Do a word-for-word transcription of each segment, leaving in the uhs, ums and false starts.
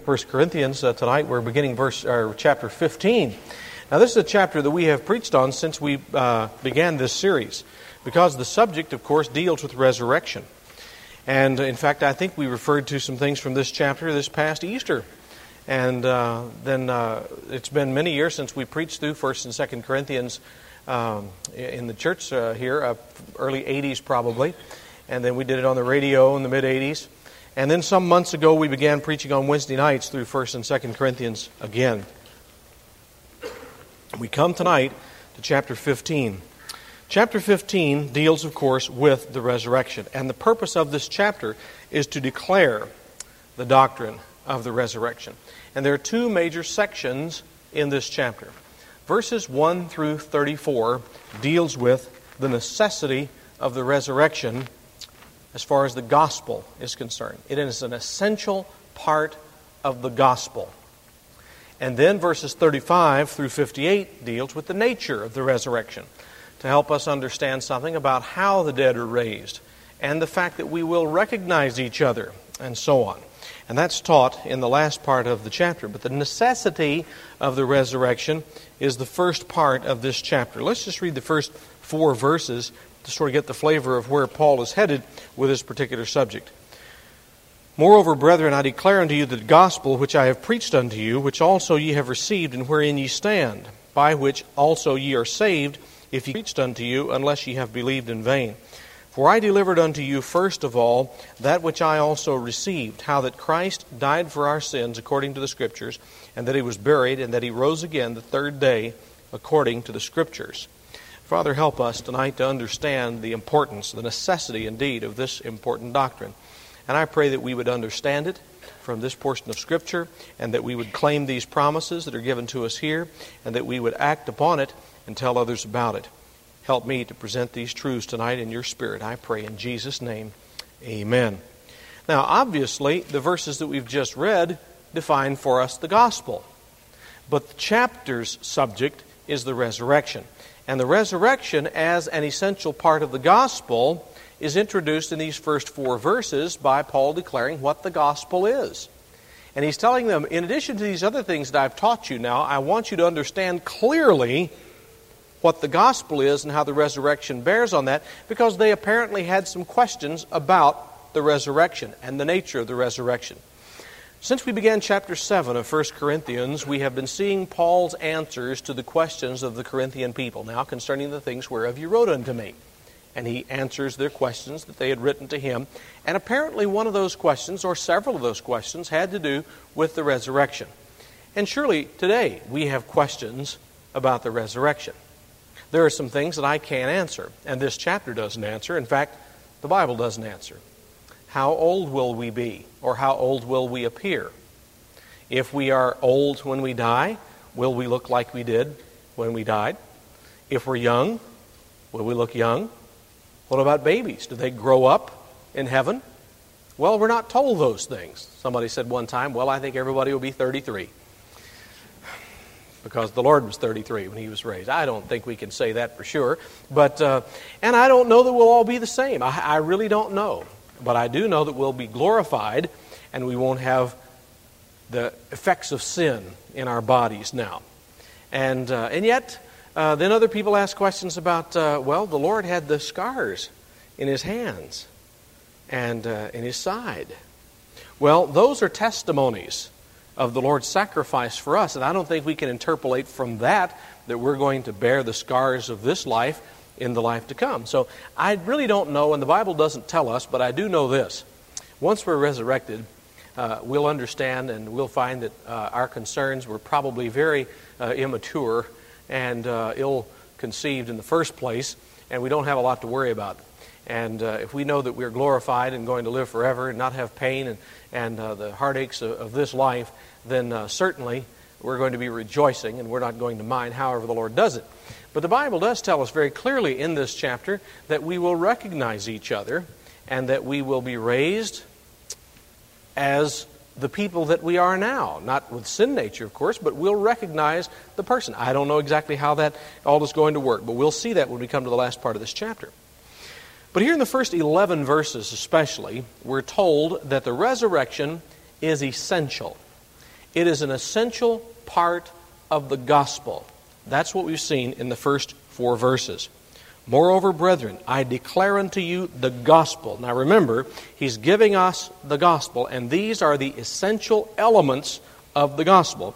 First Corinthians. Uh, tonight we're beginning verse or chapter fifteen. Now this is a chapter that we have preached on since we uh, began this series, because the subject, of course, deals with resurrection. And in fact, I think we referred to some things from this chapter this past Easter. And uh, then uh, it's been many years since we preached through First and Second Corinthians um, in the church uh, here, uh, early eighties probably. And then we did it on the radio in the mid-eighties. And then some months ago, we began preaching on Wednesday nights through First and Second Corinthians again. We come tonight to chapter fifteen. Chapter fifteen deals, of course, with the resurrection. And the purpose of this chapter is to declare the doctrine of the resurrection. And there are two major sections in this chapter. Verses one through thirty-four deals with the necessity of the resurrection as far as the gospel is concerned. It is an essential part of the gospel. And then verses thirty-five through fifty-eight deals with the nature of the resurrection, to help us understand something about how the dead are raised, and the fact that we will recognize each other, and so on. And that's taught in the last part of the chapter. But the necessity of the resurrection is the first part of this chapter. Let's just read the first four verses to sort of get the flavor of where Paul is headed with this particular subject. Moreover, brethren, I declare unto you the gospel which I have preached unto you, which also ye have received, and wherein ye stand, by which also ye are saved, if ye preached unto you, unless ye have believed in vain. For I delivered unto you first of all that which I also received, how that Christ died for our sins according to the Scriptures, and that he was buried, and that he rose again the third day according to the Scriptures. Father, help us tonight to understand the importance, the necessity indeed of this important doctrine. And I pray that we would understand it from this portion of Scripture, and that we would claim these promises that are given to us here, and that we would act upon it and tell others about it. Help me to present these truths tonight in your Spirit, I pray in Jesus' name. Amen. Now, obviously, the verses that we've just read define for us the gospel. But the chapter's subject is the resurrection. And the resurrection, as an essential part of the gospel, is introduced in these first four verses by Paul declaring what the gospel is. And he's telling them, in addition to these other things that I've taught you now, I want you to understand clearly what the gospel is and how the resurrection bears on that, because they apparently had some questions about the resurrection and the nature of the resurrection. Since we began chapter seven of First Corinthians, we have been seeing Paul's answers to the questions of the Corinthian people, now concerning the things whereof you wrote unto me. And he answers their questions that they had written to him. And apparently one of those questions, or several of those questions, had to do with the resurrection. And surely today we have questions about the resurrection. There are some things that I can't answer, and this chapter doesn't answer. In fact, the Bible doesn't answer. How old will we be, or how old will we appear? If we are old when we die, will we look like we did when we died? If we're young, will we look young? What about babies? Do they grow up in heaven? Well, we're not told those things. Somebody said one time, well, I think everybody will be thirty-three. Because the Lord was thirty-three when he was raised. I don't think we can say that for sure. But uh, and I don't know that we'll all be the same. I, I really don't know. But I do know that we'll be glorified, and we won't have the effects of sin in our bodies now. And uh, and yet, uh, then other people ask questions about, uh, well, the Lord had the scars in his hands and uh, in his side. Well, those are testimonies of the Lord's sacrifice for us, and I don't think we can interpolate from that that we're going to bear the scars of this life in the life to come. So I really don't know, and the Bible doesn't tell us, but I do know this. Once we're resurrected, uh, we'll understand and we'll find that uh, our concerns were probably very uh, immature and uh, ill-conceived in the first place, and we don't have a lot to worry about. And uh, if we know that we're glorified and going to live forever and not have pain and, and uh, the heartaches of, of this life, then uh, certainly we're going to be rejoicing, and we're not going to mind however the Lord does it. But the Bible does tell us very clearly in this chapter that we will recognize each other and that we will be raised as the people that we are now. Not with sin nature, of course, but we'll recognize the person. I don't know exactly how that all is going to work, but we'll see that when we come to the last part of this chapter. But here in the first eleven verses especially, we're told that the resurrection is essential. It is an essential part of the gospel. That's what we've seen in the first four verses. Moreover, brethren, I declare unto you the gospel. Now remember, he's giving us the gospel, and these are the essential elements of the gospel,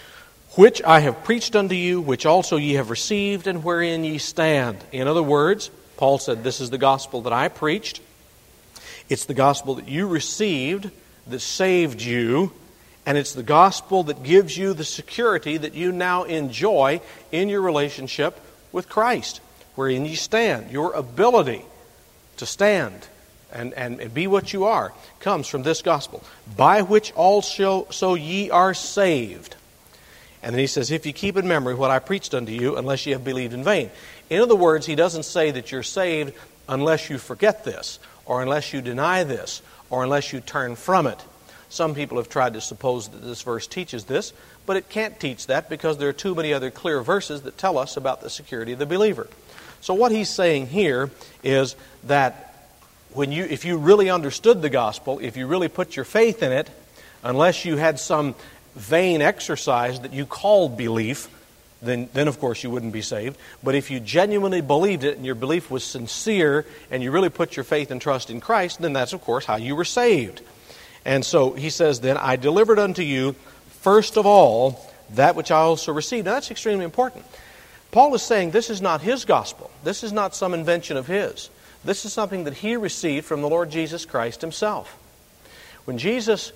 which I have preached unto you, which also ye have received, and wherein ye stand. In other words, Paul said, this is the gospel that I preached. It's the gospel that you received that saved you, and it's the gospel that gives you the security that you now enjoy in your relationship with Christ, wherein ye stand. Your ability to stand and, and, and be what you are comes from this gospel, by which also so ye are saved. And then he says, if you keep in memory what I preached unto you, unless ye have believed in vain. In other words, he doesn't say that you're saved unless you forget this, or unless you deny this, or unless you turn from it. Some people have tried to suppose that this verse teaches this, but it can't teach that because there are too many other clear verses that tell us about the security of the believer. So what he's saying here is that when you, if you really understood the gospel, if you really put your faith in it, unless you had some vain exercise that you called belief, then, then of course you wouldn't be saved. But if you genuinely believed it and your belief was sincere and you really put your faith and trust in Christ, then that's of course how you were saved. And so he says then, I delivered unto you first of all that which I also received. Now that's extremely important. Paul is saying this is not his gospel. This is not some invention of his. This is something that he received from the Lord Jesus Christ himself. When Jesus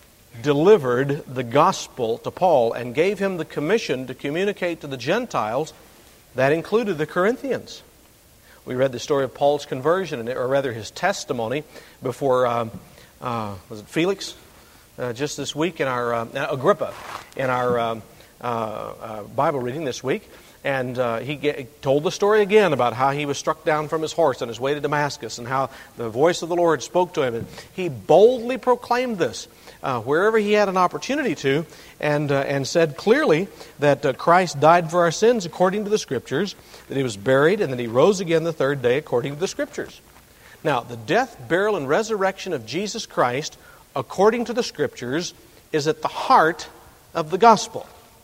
delivered the gospel to Paul and gave him the commission to communicate to the Gentiles, that included the Corinthians. We read the story of Paul's conversion, or rather his testimony, before um, uh, was it Felix? Uh, just this week in our, uh, Agrippa, in our um, uh, uh, Bible reading this week. And uh, he get, told the story again about how he was struck down from his horse on his way to Damascus, and how the voice of the Lord spoke to him. And he boldly proclaimed this uh, wherever he had an opportunity to, and uh, and said clearly that uh, Christ died for our sins according to the Scriptures, that he was buried, and that he rose again the third day according to the Scriptures. Now, the death, burial, and resurrection of Jesus Christ according to the Scriptures is at the heart of the gospel.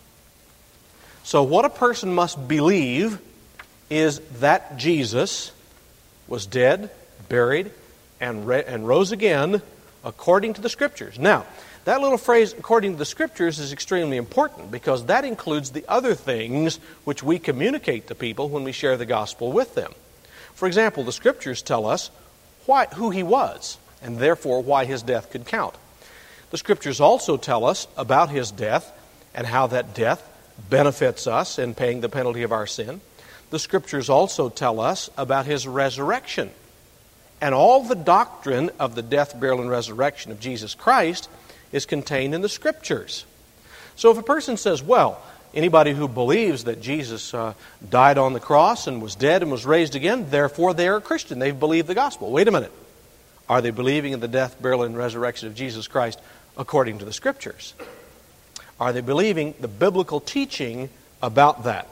So what a person must believe is that Jesus was dead, buried, and, re- and rose again according to the Scriptures. Now, that little phrase, according to the Scriptures, is extremely important because that includes the other things which we communicate to people when we share the gospel with them. For example, the Scriptures tell us why, who he was, and therefore why his death could count. The Scriptures also tell us about his death and how that death benefits us in paying the penalty of our sin. The Scriptures also tell us about his resurrection. And all the doctrine of the death, burial, and resurrection of Jesus Christ is contained in the Scriptures. So if a person says, well, anybody who believes that Jesus uh, died on the cross and was dead and was raised again, therefore they are a Christian. They've believed the gospel. Wait a minute. Are they believing in the death, burial, and resurrection of Jesus Christ according to the Scriptures? Are they believing the biblical teaching about that?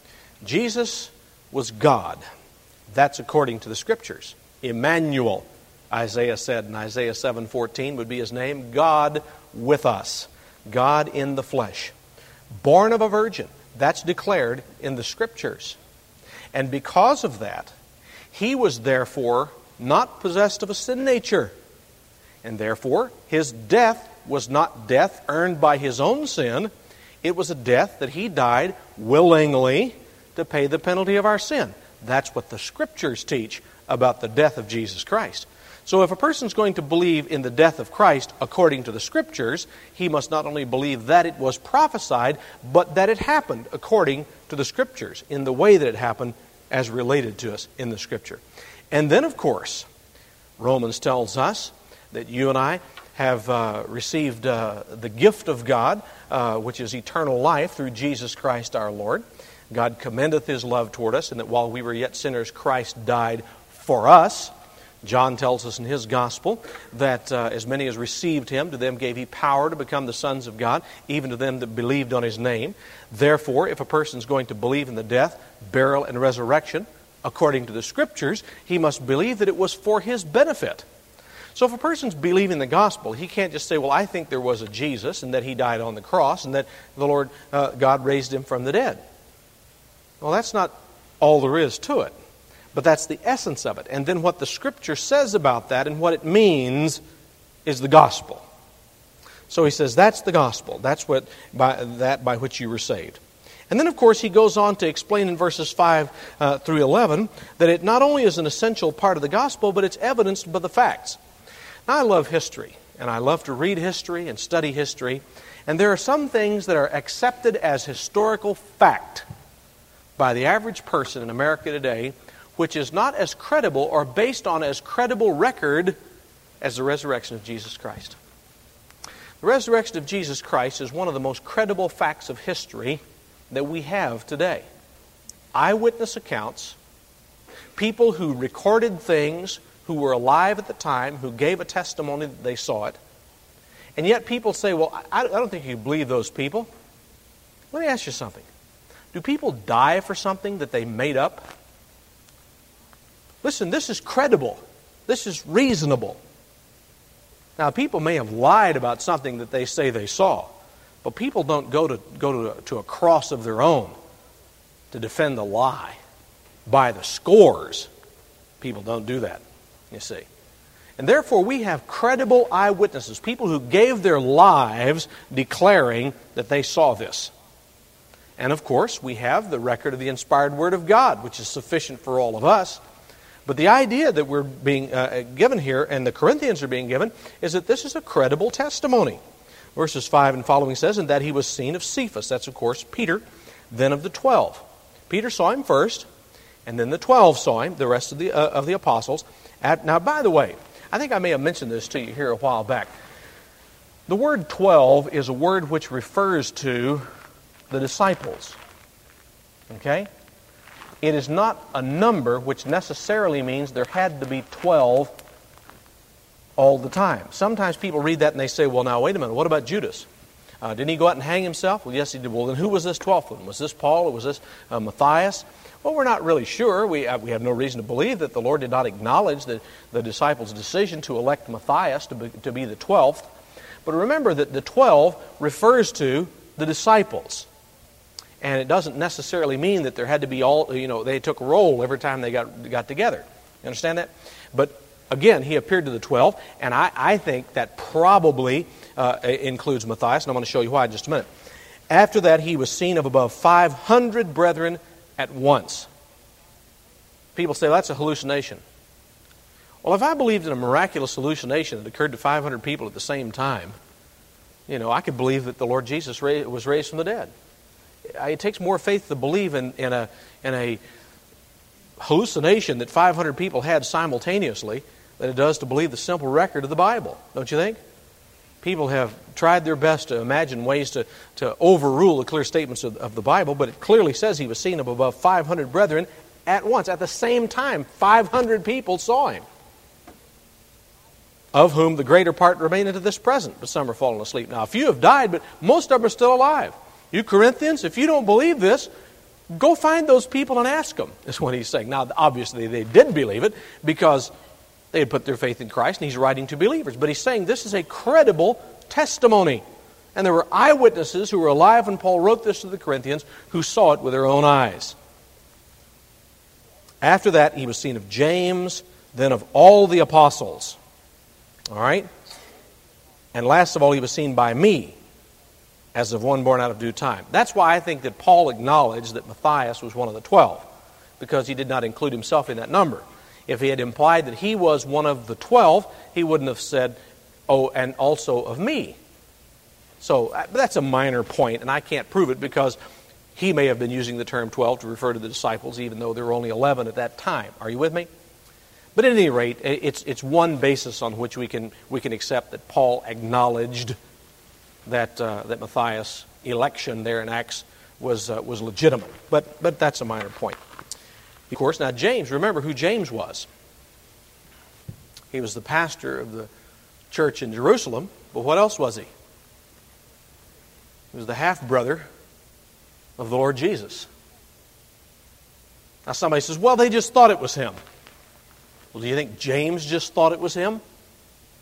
Jesus was God. That's according to the Scriptures. Emmanuel, Isaiah said in Isaiah seven fourteen, would be his name. God with us. God in the flesh. Born of a virgin. That's declared in the Scriptures. And because of that, he was therefore not possessed of a sin nature. And therefore, his death was not death earned by his own sin. It was a death that he died willingly to pay the penalty of our sin. That's what the Scriptures teach about the death of Jesus Christ. So if a person's going to believe in the death of Christ according to the Scriptures, he must not only believe that it was prophesied, but that it happened according to the Scriptures, in the way that it happened as related to us in the Scripture. And then, of course, Romans tells us that you and I have uh, received uh, the gift of God, uh, which is eternal life through Jesus Christ our Lord. God commendeth his love toward us, and that while we were yet sinners, Christ died for us. John tells us in his gospel that uh, as many as received him, to them gave he power to become the sons of God, even to them that believed on his name. Therefore, if a person's going to believe in the death, burial, and resurrection, according to the Scriptures, he must believe that it was for his benefit. So if a person's believing the gospel, he can't just say, well, I think there was a Jesus and that he died on the cross and that the Lord uh, God raised him from the dead. Well, that's not all there is to it. But that's the essence of it. And then what the Scripture says about that and what it means is the gospel. So he says that's the gospel. That's what by that by which you were saved. And then, of course, he goes on to explain in verses five uh, through eleven that it not only is an essential part of the gospel, but it's evidenced by the facts. Now, I love history, and I love to read history and study history. And there are some things that are accepted as historical fact by the average person in America today, which is not as credible or based on as credible record as the resurrection of Jesus Christ. The resurrection of Jesus Christ is one of the most credible facts of history that we have today. Eyewitness accounts, people who recorded things, who were alive at the time, who gave a testimony that they saw it. And yet people say, well, I I don't think you believe those people. Let me ask you something. Do people die for something that they made up? Listen, this is credible. This is reasonable. Now, people may have lied about something that they say they saw, but people don't go to go to a, to a cross of their own to defend the lie by the scores. People don't do that, you see. And therefore, we have credible eyewitnesses, people who gave their lives declaring that they saw this. And of course, we have the record of the inspired Word of God, which is sufficient for all of us. But the idea that we're being uh, given here, and the Corinthians are being given, is that this is a credible testimony. Verses five and following says, and that he was seen of Cephas. That's, of course, Peter, then of the twelve. Peter saw him first, and then the twelve saw him, the rest of the uh, of the apostles. At, now, by the way, I think I may have mentioned this to you here a while back. The word twelve is a word which refers to the disciples. Okay? It is not a number which necessarily means there had to be twelve all the time. Sometimes people read that and they say, well, now, wait a minute, what about Judas? Uh, didn't he go out and hang himself? Well, yes, he did. Well, then who was this twelfth one? Was this Paul or was this uh, Matthias? Well, we're not really sure. We have, we have no reason to believe that the Lord did not acknowledge the, the disciples' decision to elect Matthias to be, to be the twelfth. But remember that the twelve refers to the disciples. And it doesn't necessarily mean that there had to be all, you know, they took a roll every time they got got together. You understand that? But again, he appeared to the twelve, and I, I think that probably uh, includes Matthias, and I'm going to show you why in just a minute. After that, he was seen of above five hundred brethren at once. People say, well, that's a hallucination. Well, if I believed in a miraculous hallucination that occurred to five hundred people at the same time, you know, I could believe that the Lord Jesus was raised from the dead. It takes more faith to believe in, in, a, in a hallucination that five hundred people had simultaneously than it does to believe the simple record of the Bible, don't you think? People have tried their best to imagine ways to, to overrule the clear statements of, of the Bible, but it clearly says he was seen of above five hundred brethren at once. At the same time, five hundred people saw him, of whom the greater part remain unto this present, but some are fallen asleep. Now, a few have died, but most of them are still alive. You Corinthians, if you don't believe this, go find those people and ask them, is what he's saying. Now, obviously, they did believe it because they had put their faith in Christ, and he's writing to believers. But he's saying this is a credible testimony. And there were eyewitnesses who were alive when Paul wrote this to the Corinthians who saw it with their own eyes. After that, he was seen of James, then of all the apostles. All right? And last of all, he was seen by me, as of one born out of due time. That's why I think that Paul acknowledged that Matthias was one of the twelve, because he did not include himself in that number. If he had implied that he was one of the twelve, he wouldn't have said, oh, and also of me. So but that's a minor point, and I can't prove it because he may have been using the term twelve to refer to the disciples, even though there were only eleven at that time. Are you with me? But at any rate, it's it's one basis on which we can we can accept that Paul acknowledged that uh, that Matthias' election there in Acts was uh, was legitimate. But but that's a minor point. Of course, now James, remember who James was. He was the pastor of the church in Jerusalem, but what else was he? He was the half-brother of the Lord Jesus. Now somebody says, well, they just thought it was him. Well, do you think James just thought it was him?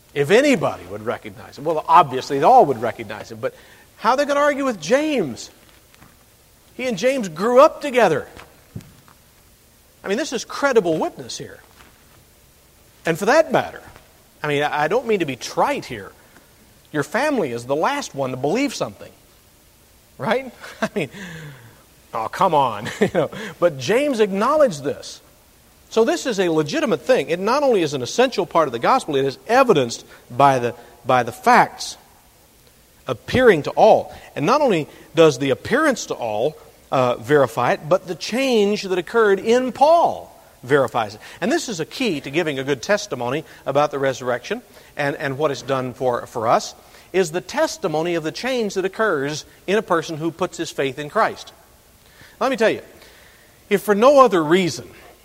If anybody would recognize him, well, obviously they all would recognize him, but how are they going to argue with James? He and James grew up together. I mean, this is credible witness here. And for that matter, I mean, I don't mean to be trite here. Your family is the last one to believe something. Right? I mean, oh, come on. you know, but James acknowledged this. So this is a legitimate thing. It not only is an essential part of the gospel, it is evidenced by the, by the facts appearing to all. And not only does the appearance to all uh, verify it, but the change that occurred in Paul verifies it. And this is a key to giving a good testimony about the resurrection and, and what it's done for, for us, is the testimony of the change that occurs in a person who puts his faith in Christ. Let me tell you, if for no other reason,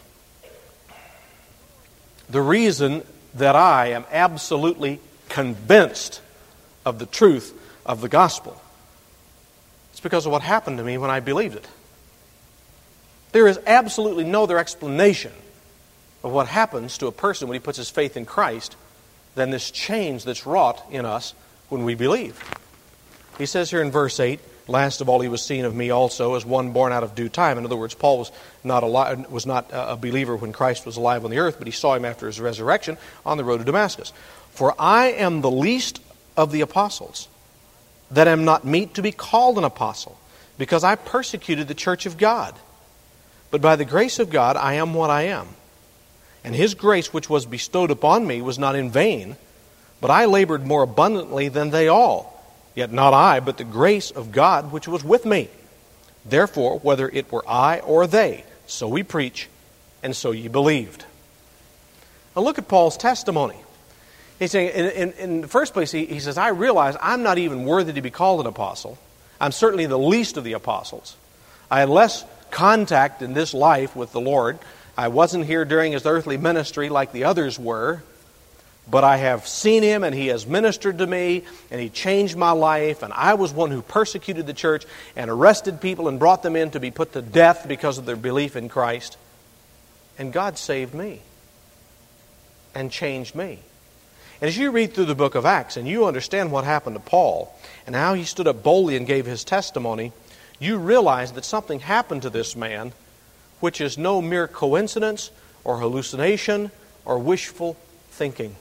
the reason that I am absolutely convinced of the truth of the gospel, it's because of what happened to me when I believed it. There is absolutely no other explanation of what happens to a person when he puts his faith in Christ than this change that's wrought in us when we believe. He says here in verse eight, last of all he was seen of me also as one born out of due time. In other words, Paul was not alive, was not a believer when Christ was alive on the earth, but he saw him after his resurrection on the road to Damascus. For I am the least of the apostles, that am not meet to be called an apostle, because I persecuted the church of God. But by the grace of God I am what I am. And His grace which was bestowed upon me was not in vain, but I labored more abundantly than they all. Yet not I, but the grace of God which was with me. Therefore, whether it were I or they, so we preach, and so ye believed. Now look at Paul's testimony. He's saying, in, in, in the first place, he, he says, I realize I'm not even worthy to be called an apostle. I'm certainly the least of the apostles. I had less contact in this life with the Lord. I wasn't here during His earthly ministry like the others were. But I have seen Him, and He has ministered to me, and He changed my life, and I was one who persecuted the church and arrested people and brought them in to be put to death because of their belief in Christ. And God saved me and changed me. And as you read through the book of Acts and you understand what happened to Paul and how he stood up boldly and gave his testimony, you realize that something happened to this man which is no mere coincidence or hallucination or wishful thinking.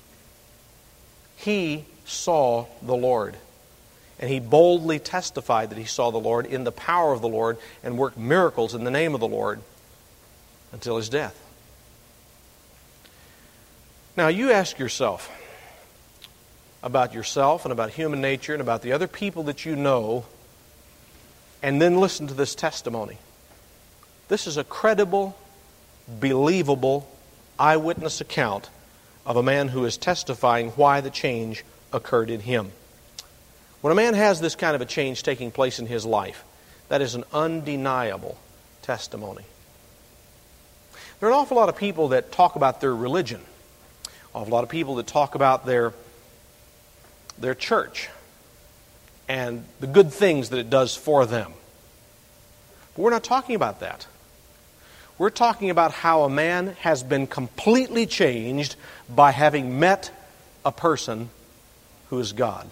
He saw the Lord. And he boldly testified that he saw the Lord in the power of the Lord and worked miracles in the name of the Lord until his death. Now you ask yourself about yourself and about human nature and about the other people that you know, and then listen to this testimony. This is a credible, believable eyewitness account of a man who is testifying why the change occurred in him. When a man has this kind of a change taking place in his life, that is an undeniable testimony. There are an awful lot of people that talk about their religion, an awful lot of people that talk about their, their church and the good things that it does for them. But we're not talking about that. We're talking about how a man has been completely changed by having met a person who is God.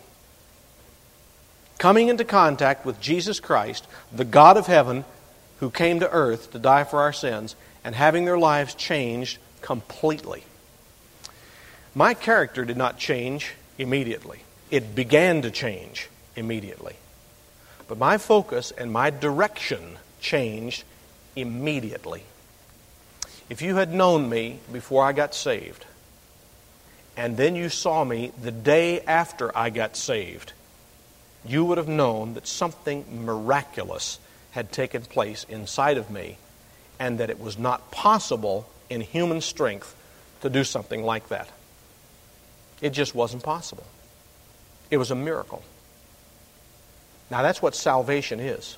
Coming into contact with Jesus Christ, the God of heaven, who came to earth to die for our sins, and having their lives changed completely. My character did not change immediately. It began to change immediately. But my focus and my direction changed immediately. If you had known me before I got saved, and then you saw me the day after I got saved, you would have known that something miraculous had taken place inside of me, and that it was not possible in human strength to do something like that. It just wasn't possible. It was a miracle. Now that's what salvation is.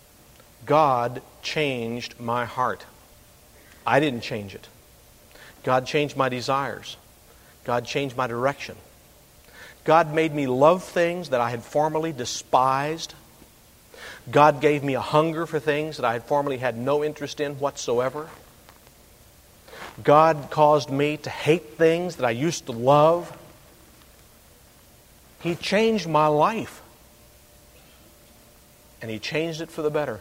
God changed my heart. I didn't change it. God changed my desires. God changed my direction. God made me love things that I had formerly despised. God gave me a hunger for things that I had formerly had no interest in whatsoever. God caused me to hate things that I used to love. He changed my life. And He changed it for the better.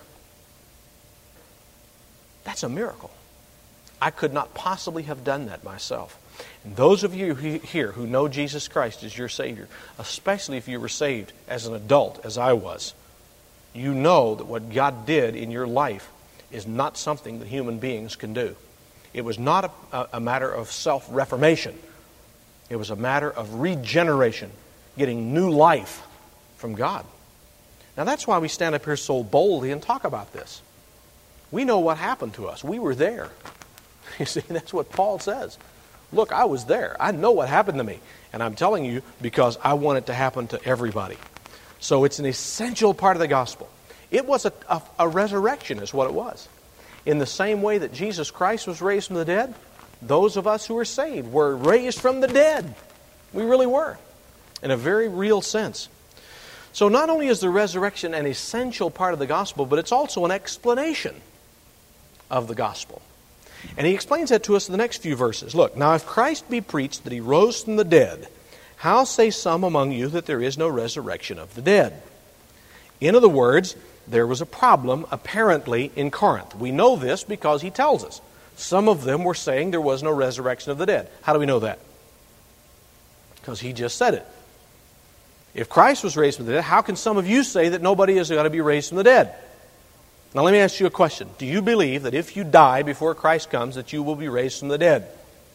That's a miracle. I could not possibly have done that myself. And those of you here who know Jesus Christ as your Savior, especially if you were saved as an adult, as I was, you know that what God did in your life is not something that human beings can do. It was not a, a matter of self-reformation. It was a matter of regeneration, getting new life from God. Now that's why we stand up here so boldly and talk about this. We know what happened to us. We were there. You see, that's what Paul says. Look, I was there. I know what happened to me. And I'm telling you because I want it to happen to everybody. So it's an essential part of the gospel. It was a, a, a resurrection is what it was. In the same way that Jesus Christ was raised from the dead, those of us who are saved were raised from the dead. We really were, in a very real sense. So not only is the resurrection an essential part of the gospel, but it's also an explanation of the gospel. And he explains that to us in the next few verses. Look, now if Christ be preached that He rose from the dead, how say some among you that there is no resurrection of the dead? In other words, there was a problem apparently in Corinth. We know this because he tells us. Some of them were saying there was no resurrection of the dead. How do we know that? Because he just said it. If Christ was raised from the dead, how can some of you say that nobody is going to be raised from the dead? Now let me ask you a question. Do you believe that if you die before Christ comes, that you will be raised from the dead?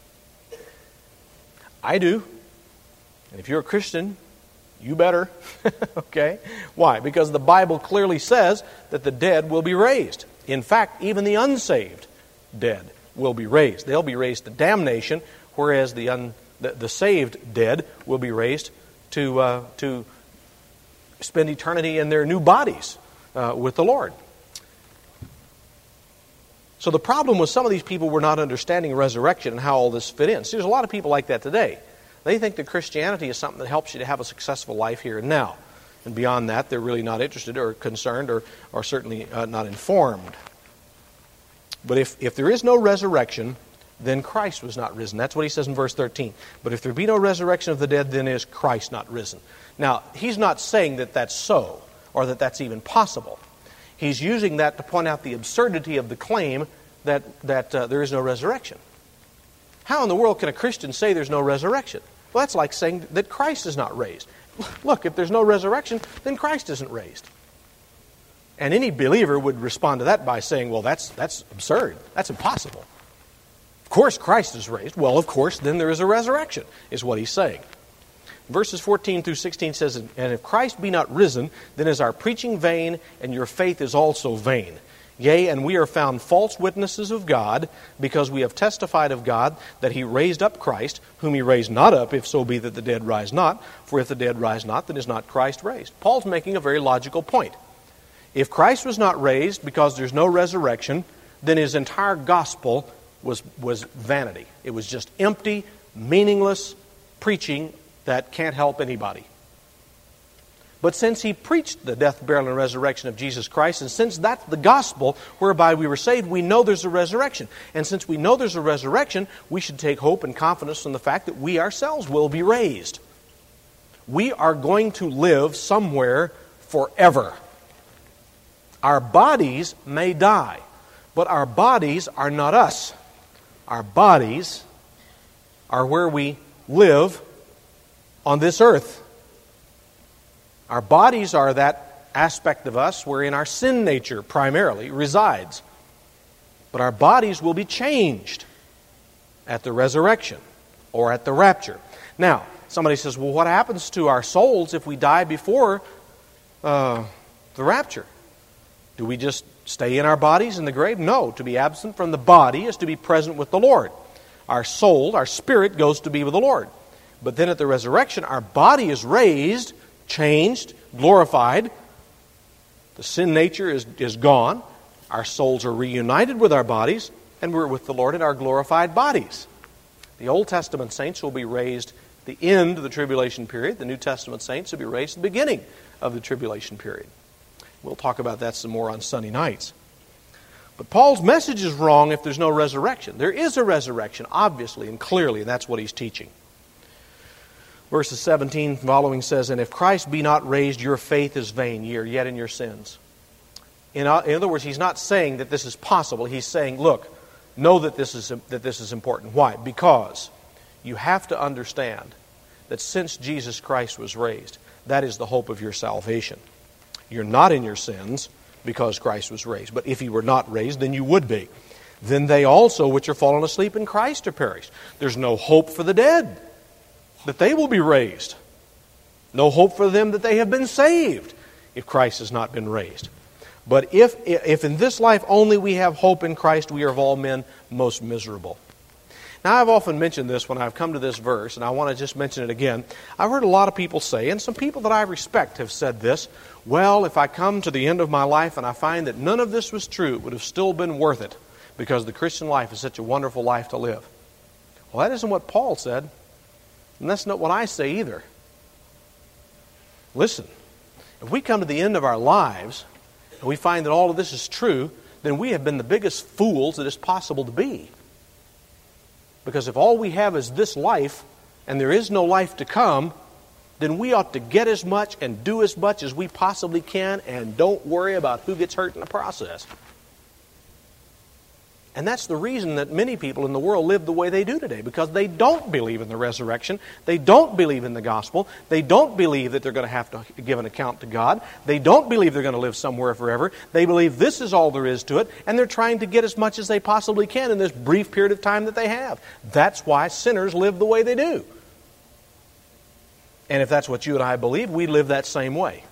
I do. And if you're a Christian, you better. Okay? Why? Because the Bible clearly says that the dead will be raised. In fact, even the unsaved dead will be raised. They'll be raised to damnation, whereas the un, the, the saved dead will be raised to uh, to spend eternity in their new bodies uh, with the Lord. So the problem was some of these people were not understanding resurrection and how all this fit in. See, there's a lot of people like that today. They think that Christianity is something that helps you to have a successful life here and now. And beyond that, they're really not interested or concerned or, or certainly uh, not informed. But if, if there is no resurrection, then Christ was not risen. That's what he says in verse thirteen. But if there be no resurrection of the dead, then is Christ not risen. Now, he's not saying that that's so or that that's even possible. He's using that to point out the absurdity of the claim that, that uh, there is no resurrection. How in the world can a Christian say there's no resurrection? Well, that's like saying that Christ is not raised. Look, if there's no resurrection, then Christ isn't raised. And any believer would respond to that by saying, well, that's that's absurd. That's impossible. Of course Christ is raised. Well, of course, then there is a resurrection, is what he's saying. Verses fourteen through sixteen says, and if Christ be not risen, then is our preaching vain, and your faith is also vain. Yea, and we are found false witnesses of God, because we have testified of God that He raised up Christ, whom He raised not up, if so be that the dead rise not. For if the dead rise not, then is not Christ raised. Paul's making a very logical point. If Christ was not raised because there's no resurrection, then His entire gospel was, was vanity. It was just empty, meaningless preaching that can't help anybody. But since He preached the death, burial, and resurrection of Jesus Christ, and since that's the gospel whereby we were saved, we know there's a resurrection. And since we know there's a resurrection, we should take hope and confidence from the fact that we ourselves will be raised. We are going to live somewhere forever. Our bodies may die, but our bodies are not us. Our bodies are where we live on this earth. Our bodies are that aspect of us wherein our sin nature primarily resides. But our bodies will be changed at the resurrection or at the rapture. Now, somebody says, well, what happens to our souls if we die before uh, the rapture? Do we just stay in our bodies in the grave? No. To be absent from the body is to be present with the Lord. Our soul, our spirit, goes to be with the Lord. But then at the resurrection, our body is raised, changed, glorified. The sin nature is, is gone. Our souls are reunited with our bodies, and we're with the Lord in our glorified bodies. The Old Testament saints will be raised at the end of the tribulation period. The New Testament saints will be raised at the beginning of the tribulation period. We'll talk about that some more on Sunday nights. But Paul's message is wrong if there's no resurrection. There is a resurrection, obviously and clearly, and that's what he's teaching. Verses seventeen following says, "And if Christ be not raised, your faith is vain, ye are yet in your sins." In, in other words, he's not saying that this is possible. He's saying, look, know that this is that this is important. Why? Because you have to understand that since Jesus Christ was raised, that is the hope of your salvation. You're not in your sins because Christ was raised. But if he were not raised, then you would be. Then they also which are fallen asleep in Christ are perished. There's no hope for the dead, that they will be raised. No hope for them that they have been saved if Christ has not been raised. But if, if in this life only we have hope in Christ, we are of all men most miserable. Now, I've often mentioned this when I've come to this verse, and I want to just mention it again. I've heard a lot of people say, and some people that I respect have said this, well, if I come to the end of my life and I find that none of this was true, it would have still been worth it because the Christian life is such a wonderful life to live. Well, that isn't what Paul said, and that's not what I say either. Listen, if we come to the end of our lives and we find that all of this is true, then we have been the biggest fools that is possible to be. Because if all we have is this life, and there is no life to come, then we ought to get as much and do as much as we possibly can, and don't worry about who gets hurt in the process. And that's the reason that many people in the world live the way they do today, because they don't believe in the resurrection, they don't believe in the gospel, they don't believe that they're going to have to give an account to God, they don't believe they're going to live somewhere forever, they believe this is all there is to it, and they're trying to get as much as they possibly can in this brief period of time that they have. That's why sinners live the way they do. And if that's what you and I believe, we live that same way.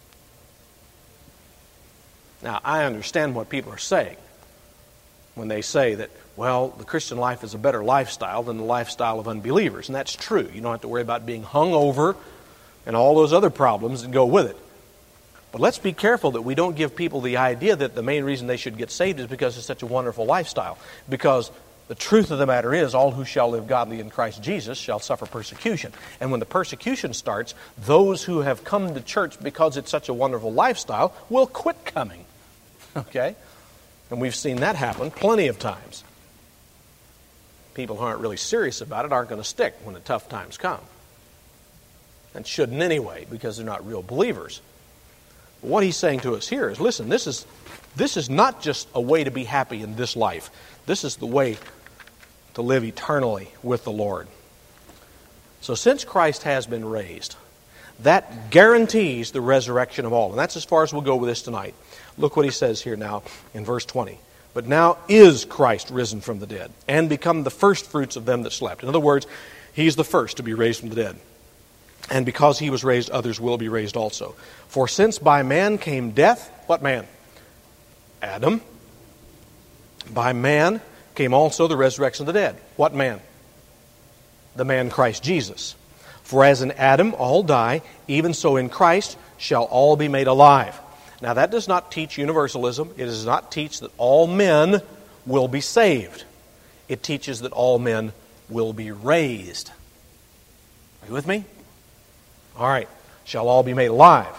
Now, I understand what people are saying when they say that, well, the Christian life is a better lifestyle than the lifestyle of unbelievers. And that's true. You don't have to worry about being hung over and all those other problems that go with it. But let's be careful that we don't give people the idea that the main reason they should get saved is because it's such a wonderful lifestyle. Because the truth of the matter is, all who shall live godly in Christ Jesus shall suffer persecution. And when the persecution starts, those who have come to church because it's such a wonderful lifestyle will quit coming. Okay? And we've seen that happen plenty of times. People who aren't really serious about it aren't going to stick when the tough times come. And shouldn't anyway, because they're not real believers. But what he's saying to us here is, listen, this is, this is not just a way to be happy in this life. This is the way to live eternally with the Lord. So since Christ has been raised, that guarantees the resurrection of all. And that's as far as we'll go with this tonight. Look what he says here now in verse twenty. But now is Christ risen from the dead, and become the firstfruits of them that slept. In other words, he's the first to be raised from the dead. And because he was raised, others will be raised also. For since by man came death, what man? Adam. By man came also the resurrection of the dead. What man? The man Christ Jesus. For as in Adam all die, even so in Christ shall all be made alive. Now that does not teach universalism. It does not teach that all men will be saved. It teaches that all men will be raised. Are you with me? All right. Shall all be made alive.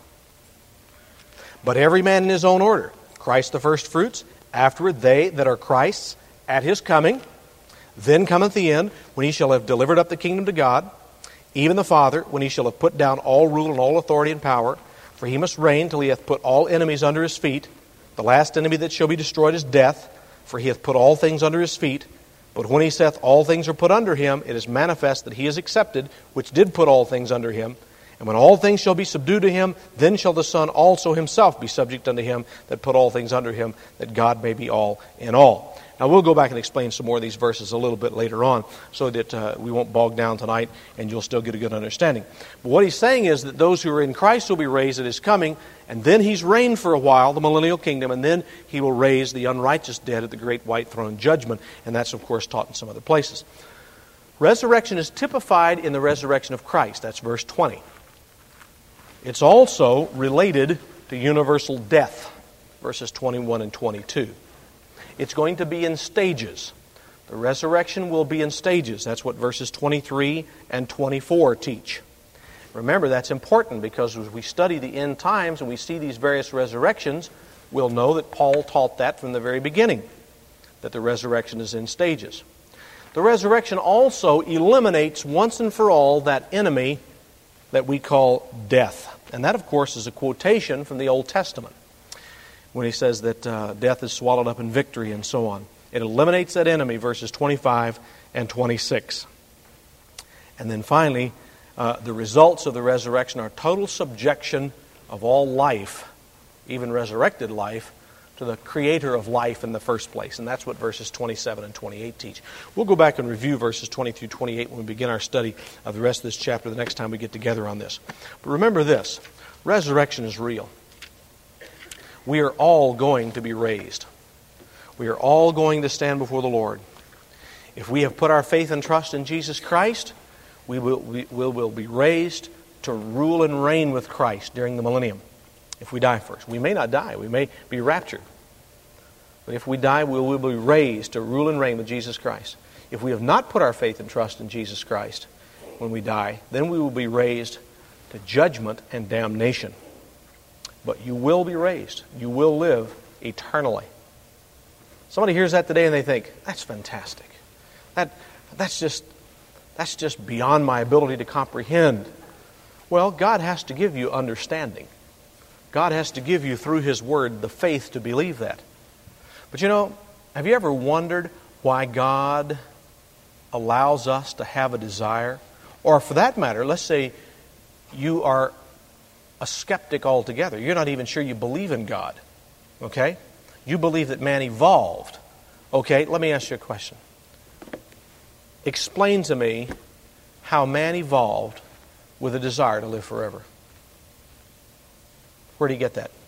But every man in his own order. Christ the first fruits, afterward they that are Christ's at his coming. Then cometh the end, when he shall have delivered up the kingdom to God, even the Father, when he shall have put down all rule and all authority and power. For he must reign till he hath put all enemies under his feet. The last enemy that shall be destroyed is death, for he hath put all things under his feet. But when he saith all things are put under him, it is manifest that he is accepted, which did put all things under him. And when all things shall be subdued to him, then shall the Son also himself be subject unto him that put all things under him, that God may be all in all. Now we'll go back and explain some more of these verses a little bit later on so that uh, we won't bog down tonight and you'll still get a good understanding. But what he's saying is that those who are in Christ will be raised at his coming, and then he's reigned for a while, the millennial kingdom, and then he will raise the unrighteous dead at the great white throne judgment, and that's of course taught in some other places. Resurrection is typified in the resurrection of Christ. That's verse twenty. It's also related to universal death, verses twenty-one and twenty-two. It's going to be in stages. The resurrection will be in stages. That's what verses twenty-three and twenty-four teach. Remember, that's important because as we study the end times and we see these various resurrections, we'll know that Paul taught that from the very beginning, that the resurrection is in stages. The resurrection also eliminates once and for all that enemy that we call death. And that, of course, is a quotation from the Old Testament when he says that uh, death is swallowed up in victory and so on. It eliminates that enemy, verses twenty-five and twenty-six. And then finally, uh, the results of the resurrection are total subjection of all life, even resurrected life, to the creator of life in the first place. And that's what verses twenty-seven and twenty-eight teach. We'll go back and review verses twenty through twenty-eight when we begin our study of the rest of this chapter the next time we get together on this. But remember this, resurrection is real. We are all going to be raised. We are all going to stand before the Lord. If we have put our faith and trust in Jesus Christ, we will, we will, will be raised to rule and reign with Christ during the millennium. If we die first. We may not die. We may be raptured. But if we die, we will be raised to rule and reign with Jesus Christ. If we have not put our faith and trust in Jesus Christ when we die, then we will be raised to judgment and damnation. But you will be raised. You will live eternally. Somebody hears that today and they think, that's fantastic. That, that's just, that's just beyond my ability to comprehend. Well, God has to give you understanding. God has to give you, through His Word, the faith to believe that. But you know, have you ever wondered why God allows us to have a desire? Or for that matter, let's say you are a skeptic altogether. You're not even sure you believe in God. Okay? You believe that man evolved. Okay, let me ask you a question. Explain to me how man evolved with a desire to live forever. Where do you get that?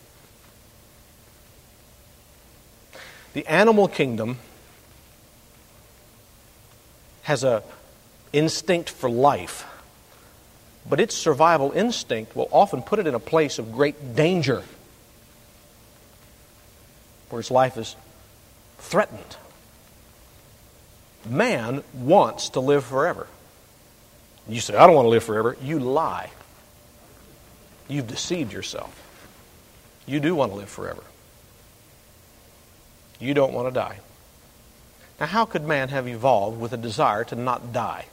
The animal kingdom has an instinct for life, but its survival instinct will often put it in a place of great danger, where its life is threatened. Man wants to live forever. You say, I don't want to live forever. You lie. You've deceived yourself. You do want to live forever. You don't want to die. Now, how could man have evolved with a desire to not die?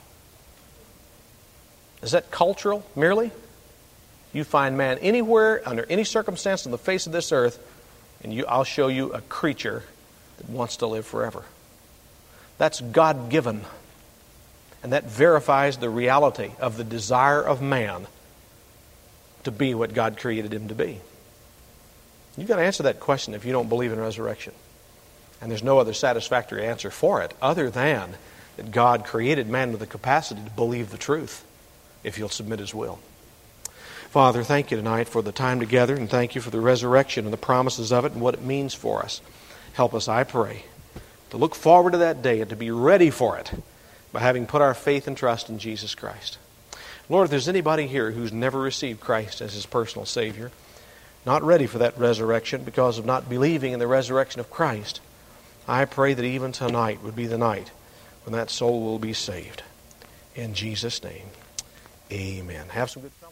Is that cultural merely? You find man anywhere, under any circumstance on the face of this earth, and you, I'll show you a creature that wants to live forever. That's God-given. And that verifies the reality of the desire of man to be what God created him to be. You've got to answer that question if you don't believe in resurrection. And there's no other satisfactory answer for it other than that God created man with the capacity to believe the truth if he'll submit his will. Father, thank you tonight for the time together, and thank you for the resurrection and the promises of it and what it means for us. Help us, I pray, to look forward to that day and to be ready for it by having put our faith and trust in Jesus Christ. Lord, if there's anybody here who's never received Christ as his personal Savior, not ready for that resurrection because of not believing in the resurrection of Christ, I pray that even tonight would be the night when that soul will be saved. In Jesus' name, amen. Have some good fellowship.